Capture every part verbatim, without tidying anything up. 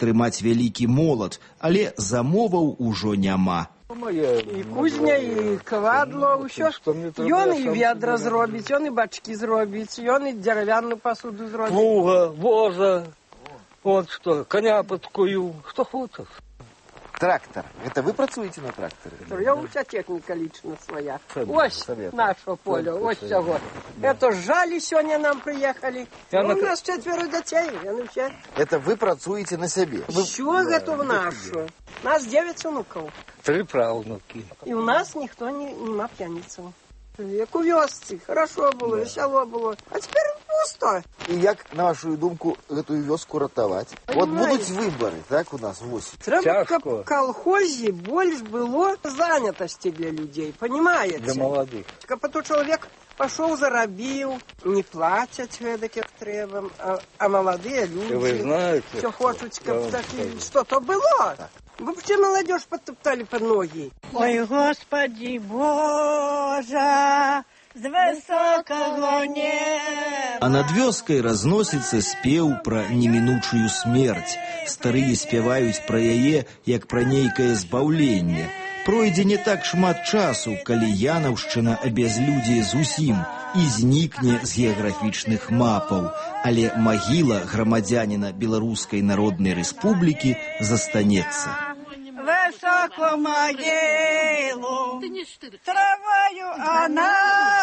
атрымаць вялікі молат, але замоваў ужо няма. І кузня, і кавадло, ўсё. Ён і ведра зробіць, ён і бачкі зробіць, ён і дзеравяную посуду зробіць. Плуга, воза, вот что, коня подкую, что хочешь. Трактор. Это вы працуете на тракторе? Я уся техника лично своя. Ось наше поле, ось всего. Это жали сегодня нам приехали. У нас четверо детей. Это вы працуете на себе? Все готово наше. У нас девять внуков. Три правнуки. И у нас никто не, нема пьяницы. Як у вёсцы, хорошо было, да. Весело было. А теперь пусто. И як, на вашу думку, эту вёску ратовать? Вот будут выборы, так, у нас восемь. Треба, каб в колхозе больше было занятости для людей, понимаете? Для молодых. Каб то человек пошел, заробил, не платят эдак, как треба, а, а молодые люди вы знаете, все хотят, каб так, что-то было. Так. Вы все молодежь подтоптали под ноги. Ой, Господи Боже, з высокого неба. А над вёскай разносіцца спеў пра немінучую смерць. Старыя спяваюць пра яе, як пра нейкае збаўленне. Пройдзе не так шмат часу, калі янаўшчына абязлюдзее зусім і знікне з геаграфічных мапаў, але магіла грамадзяніна Беларускай Народнай Рэспублікі застанецца. Высоко могилу, травою она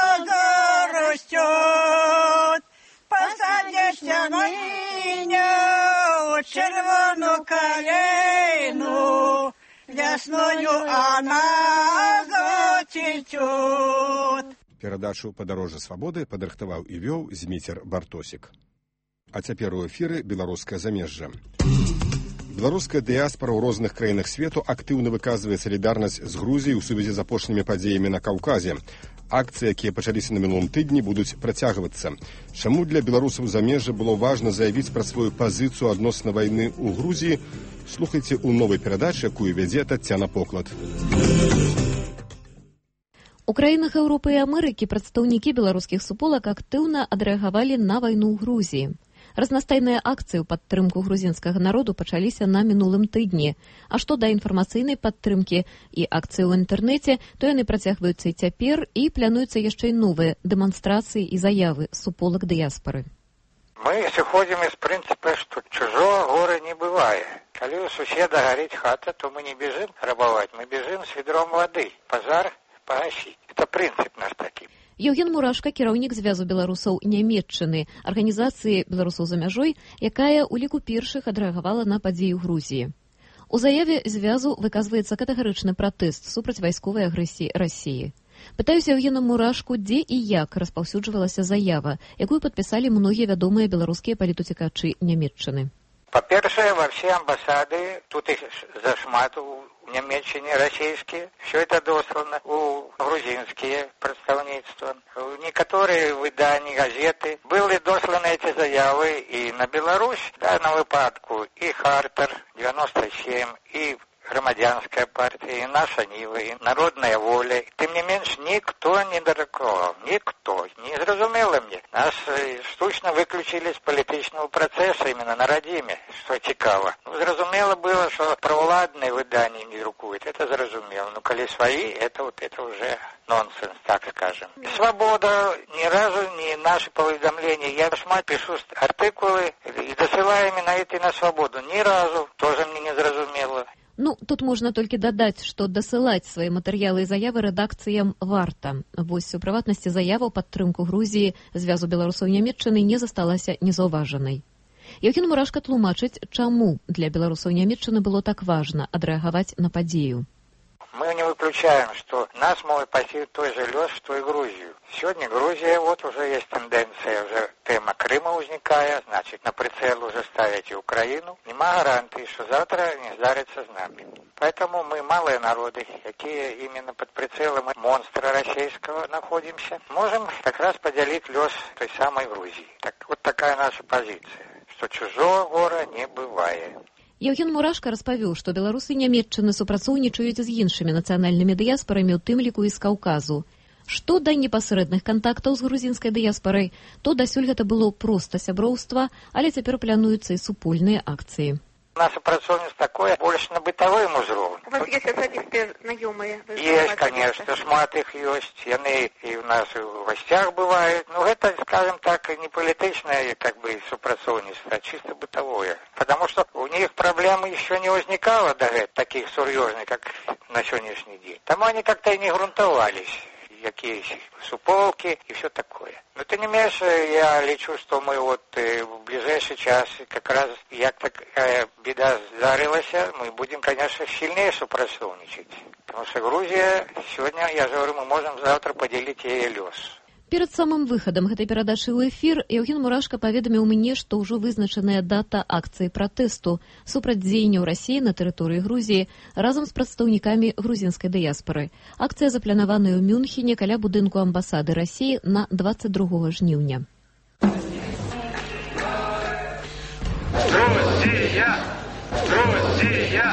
растет, посадишься ныне червону калину, весною она зацветет. Перадачу «Падарожжа свабоды» падрыхтаваў і вёў Зміцер Бартосік. А цяпер у эфіры «Беларускае замежжа». Беларуская дыяспара ў розных краінах свету актыўна выказвае салідарнасць з Грузіяй у сувязі з апошнімі падзеямі на Каўказе. Акцыі, якія пачаліся на мінулым тыдні, будуць працягвацца. Чаму для беларусаў замежжа было важна заявіць пра сваю пазіцыю адносна вайны ў Грузіі, слухайце ў новай перадачы, якую вядзе Таццяна Поклад. У краінах Еўропы і Амерыкі прадстаўнікі беларускіх суполак актыўна адрэагавалі на вайну ў Грузіі. Разнастайныя акцыі ў падтрымку грузінскага народу пачаліся на мінулым тыдні. А што да інфармацыйнай падтрымкі і акцыі ў інтэрнэце, то яны працягваюцца і цяпер, і плануюцца яшчэ і новыя дэманстрацыі і заявы суполак дыяспары. Мы сыходзім из прынцыпа, што чужого гора не бывае. Калі у суседа гарыць хата, то мы не бежим рабаваць, мы бежим с ведром воды. Пажар пагасіць. Это прынцып наш такі. Еўген Мурашка, кіраўнік звязу беларусаў Нямецчыны, арганізацыі беларусаў за мяжой, якая ў ліку першых адрэагавала на падзеі ў Грузіі. У заяве звязу выказваецца катэгарычны пратэст супраць вайсковай агрэсіі Расіі. Пытаюся Еўгена Мурашку, дзе і як распаўсюджвалася заява, якую падпісалі многія вядомыя беларускія палітуцікачы Нямецчыны. По-першае, во все амбасады, тут их зашмат у Нямецчине российские, все это дослано у грузинские представительства. В некоторые выдания, газеты были досланы эти заявы и на Беларусь, да, на выпадку, и Хартер девяносто семь, и Громадянская партия, и наша Нива, и Народная воля. Тем не менш, никто не дорокував, никто. Не зрозумело мне. Нас штучно выключили с политического процесса именно на Радиме, что цікаво. Ну, зрозумело было, что провладные выдания не друкуют. Это зрозумело. Ну, коли свои, это вот это уже нонсенс, так скажем. Свобода, ни разу не наши поведомления. Я шмат пишу артикулы и досылаю именно это на свободу. Ни разу. Тоже мне не зрозумело. Ну, тут можна толькі дадаць, што дасылаць свае матэрыялы і заявы рэдакцыям варта. Вось у прыватнасці заява ў падтрымку Грузіі звязу беларусаў Нямецчыны не засталася незаўважанай. Еўген Мурашка тлумачыць, чаму для беларусаў Нямецчыны было так важна адрэагаваць на падзею. Мы не выключаем, что нас могут посетить той же лёс, что и Грузию. Сегодня Грузия, вот уже есть тенденция, уже тема Крыма возникает, значит, на прицел уже ставить и Украину. Нема гарантии, что завтра не сдарится с нами. Поэтому мы, малые народы, какие именно под прицелом монстра российского находимся, можем как раз поделить лёс той самой Грузии. Так, вот такая наша позиция, что чужого гора не бывает. Еўген Мурашка распавёў, што беларусы Нямецчыны супрацоўнічаюць з іншымі нацыянальнымі дыяспарамі, у тым ліку і з Каўказу. Што да непасрэдных кантактаў з грузінскай дыяспарай, то дасюль гэта было проста сяброўства, але цяпер плануюцца і супольныя акцыі. Наше працоўніцтва такое больш на бытавым узроўні. У вас ёсць асабістыя знаёмыя? Есть, конечно, шмат их есть. Яны и у нас и в гостях бывают. Но это, скажем так, не политичное как бы супрацоўніцтва, а чисто бытовое. Потому что у них проблемы еще не возникало даже таких серьезных, как на сегодняшний день. Там они как-то и не грунтовались. Какие суполки и все такое. Но тем не менее, я лечу, что мы вот э, в ближайший час, как раз, як такая беда здарилась, мы будем, конечно, сильнее супрацоўнічаць. Потому что Грузия сегодня, я же говорю, мы можем завтра поделить ей лёс. Перад самым выхадам гэтай перадачы ў эфір Еўген Мурашка паведаміў мне, што ўжо вызначаная дата акцыі пратэсту супраць дзеянняў Расіі на тэрыторыі Грузіі разам з прадстаўнікамі грузінскай дыяспары. Акцыя запланаваная ў Мюнхене каля будынку амбасады Расіі на дваццаць другога жніўня. Грузія! Грузія!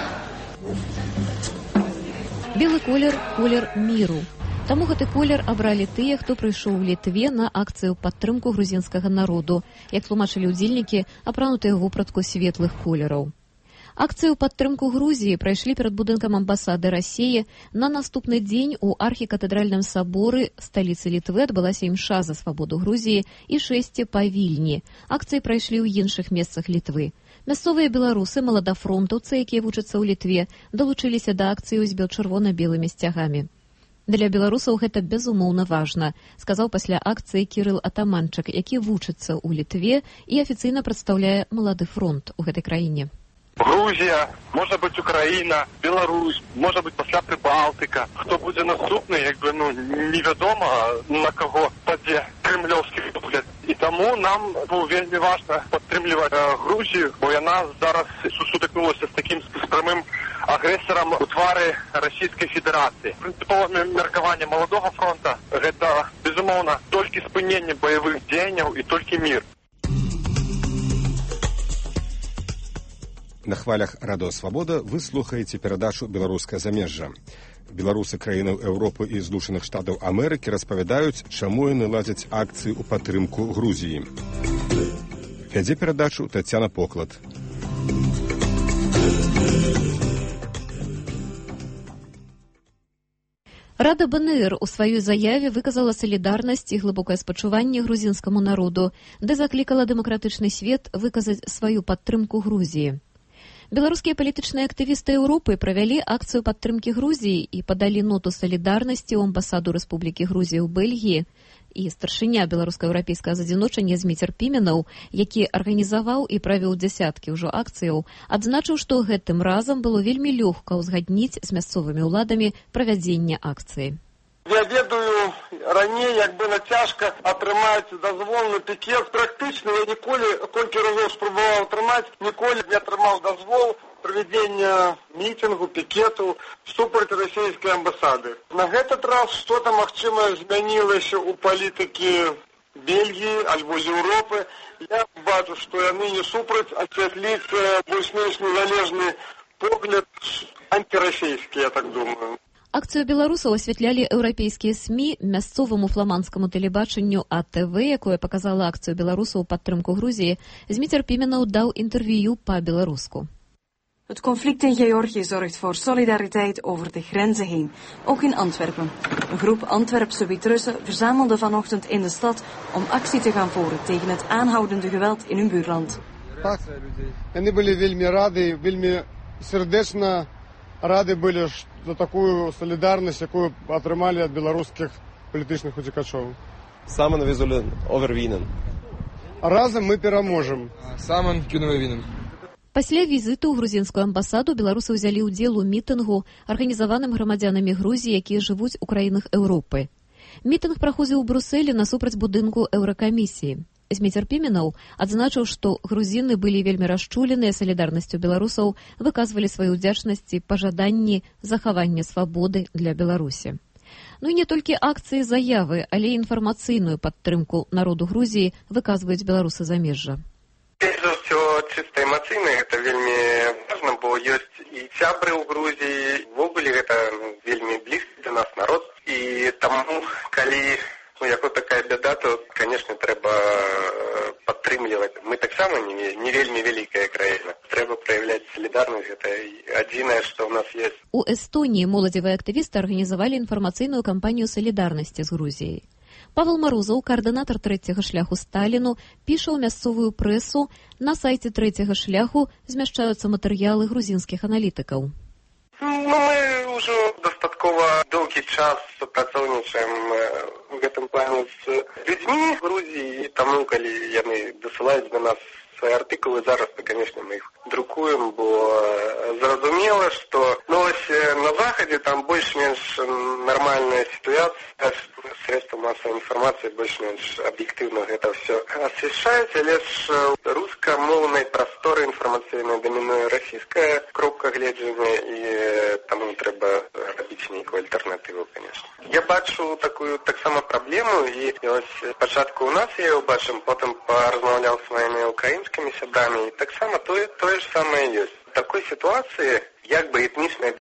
Белы колер – колер міру. Таму гэты колер абралі тыя, хто прыйшоў у Літве на акцыю падтрымку грузінскага народу, як тлумачылі ўдзельнікі, апранутыя вопратку светлых колераў. Акцыю падтрымку Грузіі прайшлі перад будынкам амбасады Расіі. На наступны дзень у архікатэдральным саборы сталіцы Літвы адбылася імша за свабоду Грузіі і шэсце па Вільні. Акцыі прайшлі ў іншых месцах Літвы. Мясцовыя беларусы, маладафронтаўцы, якія вучацца ў Літве, далучыліся да акцыі з чырвона-белымі сцягамі. Для беларусаў гэта безумоўна важна, сказаў пасля акцыі Кірыл Атаманчык, які вучыцца ў Літве і афіцыйна прадстаўляе малады фронт у гэтай краіне. Грузія, можа быць Украіна, Беларусь, можа быць пасля Прыбалтыка. Хто будзе наступны, як бы, ну, невядома, на каго падзе крэмлёўскі погляд. І таму нам ну, вельмі важна падтрымліваць э, Грузію, бо яна зараз сутыкнулася з такім з прамым агрэсарам у твары Расійскай Федэрацыі. Прынцыповае меркаванне маладога фронта гэта, безумоўна, толькі спыненне баявых дзеянняў і толькі мір. На хвалях радыё Свабода вы слухаеце перадачу «Беларускае замежжа». Беларусы краінаў Еўропы і Злучаных Штатаў Амерыкі распавядаюць, чаму яны ладзяць акцыі ў падтрымку Грузіі. Вядзе перадачу Тацяна Поклад. Рада БНР у сваёй заяве выказала салідарнасць і глыбокае спачуванне грузінскаму народу, ды заклікала дэмакратычны свет выказаць сваю падтрымку Грузіі. Беларускія палітычныя актывісты Еўропы правялі акцыю падтрымкі Грузіі і падалі ноту салідарнасці ў амбасаду Рэспублікі Грузія ў Бельгіі. І старшыня беларуска-еўрапейскага задзіночання Зміцер Піменаў, які арганізаваў і правёў дзясяткі ўжо акцыяў, адзначыў, што гэтым разам было вельмі лёгка ўзгадніць з мясцовымі ўладамі правядзенне акцыі. Я ведаю, раней, як бы цяжка атрымаць дазвол на пікет. Практычна я ніколі, колькі разоў спрабаваў атрымаць, ніколі не атрымаў дазвол правядзення мітынгу, пікету супраць расійскай амбасады. На этот раз што-то, магчыма, змянілася ў палітыкі Бельгіі альбо Еўропы. Я бачу, што яны не супраць асвятліць больш-менш незалежны погляд антирасійскі, я так думаю. Акцыю беларусаў асвятлялі еўрапейскія СМІ, мясцоваму фламандскаму тэлебачанню А Тэ Вэ, якое паказала акцыю беларусаў у падтрымку Грузіі. Зміцер Піменаў даў інтэрв'ю па-беларуску. Het conflict in Georgië zorgt voor solidariteit over de grenzen heen, ook in Antwerpen. Een groep Antwerpse Wit-Russen verzamelde vanochtend in de stad om actie te gaan voeren tegen het aanhoudende geweld in hun buurland. Так, они были вельми рады, вельми сердечно рады были за такую солидарность, якую атрымалі ад беларускіх палітычных уцекачоў. Samen we zullen overwinnen. Разом мы пераможем. Samen kunnen we winnen. Пасля візіту ў грузінскую амбасаду беларусы ўзялі ўдзел у мітынгу, арганізаваным грамадзянамі Грузіі, якія жывуць у краінах Еўропы. Мітынг праходзіў у Брусэлі насупраць будынку Еўракамісіі. Зміцер Піменаў адзначыў, што грузіны былі вельмі расчуленыя салідарнасцю беларусаў, выказвалі сваю ўдзячнасць і пажаданні захавання свабоды для Беларусі. Ну і не толькі акцыі заявы, але і інфармацыйную падтрымку народу Грузіі выказваюць беларусы замежжа. Перш за ўсё, чыста эмацыйна, гэта вельмі важна, бо ёсць і сябры ў Грузіі, увогуле гэта вельмі блізкі для нас народ. І таму, калі Ну, як така біда, то, звісно, треба підтримувати. Ми так само не, не вельми велика країна. Треба проявляти солідарність. Це єдине, що у нас є. У Эстонии молодевые активисты организовали информационную кампанию солидарности с Грузией. Павел Морозов, координатор третьего шляху Сталіну, пише у мясцовую прессу, на сайті третьего шляху змяшчаюцца матэрыялы грузінскіх аналітыкаў. Ну, мы уже достатково долгий час супрацоўнічаем в этом плане с людьми в Грузии, и тому, коли яны досылаюць до нас свои артикулы, зараз, то, конечно, мы их друкуем, бо зразумела, что ну, на Заходе там больше-меньш нормальная ситуация, средства массовой информации больше-меньш объективно это все освещается, лишь русскомовной просторы информационной доминует российская кропка гледжання, и тому треба робити некую альтернативу, конечно. Я бачу такую так само проблему, и ось спочатку у нас я ее бачу, потом порозмовляв с моими украинскими сябрами, и так само то, то же самое есть. В такой ситуации, як бы этничная